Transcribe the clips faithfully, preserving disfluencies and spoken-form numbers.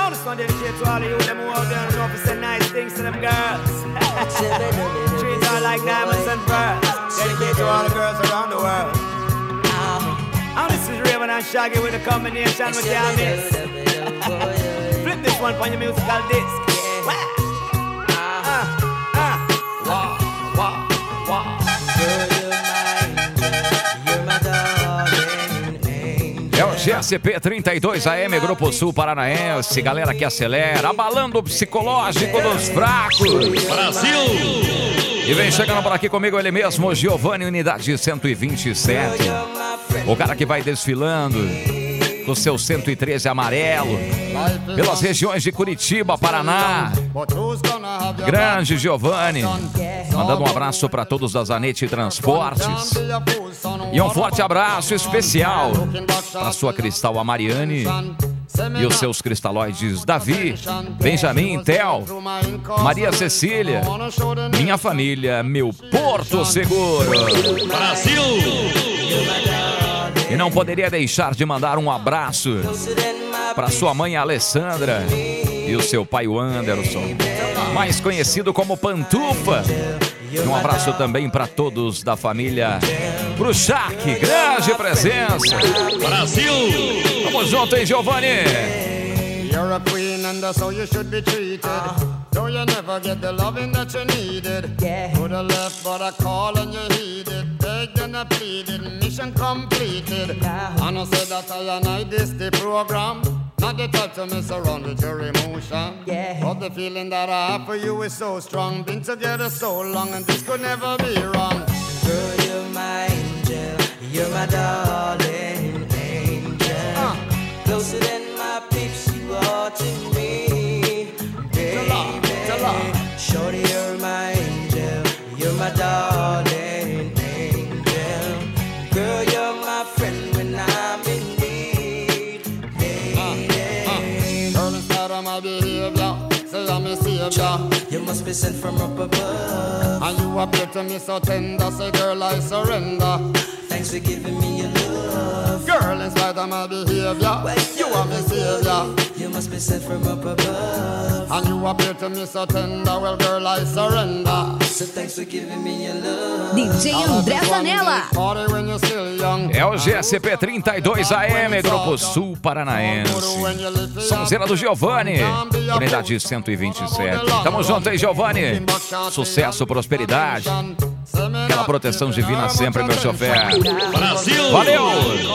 Now this one dedicated to all of you, them who out there and know to say nice things to them girls. Trees are like diamonds and pearls. Dedicated to all the girls around the world. Now this is Raven and Shaggy with a combination with your miss. Flip this one on your musical disc. É o G S P trinta e dois A M, Grupo Sul Paranaense, galera que acelera, abalando o psicológico dos fracos. Brasil! E vem chegando por aqui comigo ele mesmo, Giovanni, unidade cento e vinte e sete. O cara que vai desfilando com seu cento e treze amarelo pelas regiões de Curitiba, Paraná. Grande Giovanni, mandando um abraço para todos da Zanetti Transportes. E um forte abraço especial para sua Cristal, a Mariane, e os seus cristalóides Davi, Benjamin, Tel, Maria Cecília, minha família, meu Porto Seguro. Brasil! E não poderia deixar de mandar um abraço para sua mãe Alessandra e o seu pai o Anderson, mais conhecido como Pantufa. E um abraço também para todos da família Bruchac, grande presença. Brasil! Vamos junto, hein, Giovanni? You're a queen and that's how you should be treated. Though you never get the loving that you needed. Could have left but I call and you heeded. Begged and I pleaded, mission completed. And I said that I and I this the program. Not the type to mess around with your emotion. But the feeling that I have for you is so strong. Been together so long and this could never be wrong. Girl, you're my angel. You're my darling angel. uh. Closer than my peeps, you are to me, baby. Shorty, you're my angel. You're my darling angel. Girl, you're my friend when I'm in need, baby. uh. Girl, instead of my behavior, say I'm a savior. You must be sent from up above. And you appear to me so tender. Say, girl, I surrender. Thanks for giving me your love. Girl, in spite of my behavior, you are my savior. You must be sent from up above. And you appear to me so tender. Well, girl, I surrender. So thanks for giving me your love. D J André Zanella. É o G S P trinta e dois A M, Grupo Sul Paranaense. Sonzeira do Giovanni, unidade cento e vinte e sete. Tamo junto aí, Giovanni. Sucesso, prosperidade. Aquela proteção divina sempre, meu chofer. Brasil! Valeu!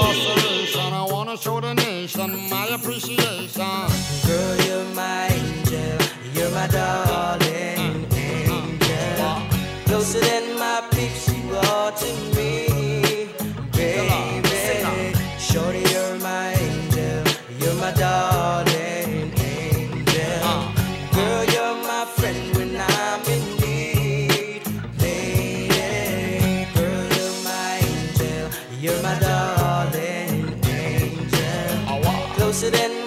Girl, you're my angel. You're my darling angel. Closer than my peeps, you are to me, baby. Shorty, you're my angel. You're my darling angel. Girl, you're my friend when I'm in need, lady. Girl, you're my angel. You're my darling angel. Closer than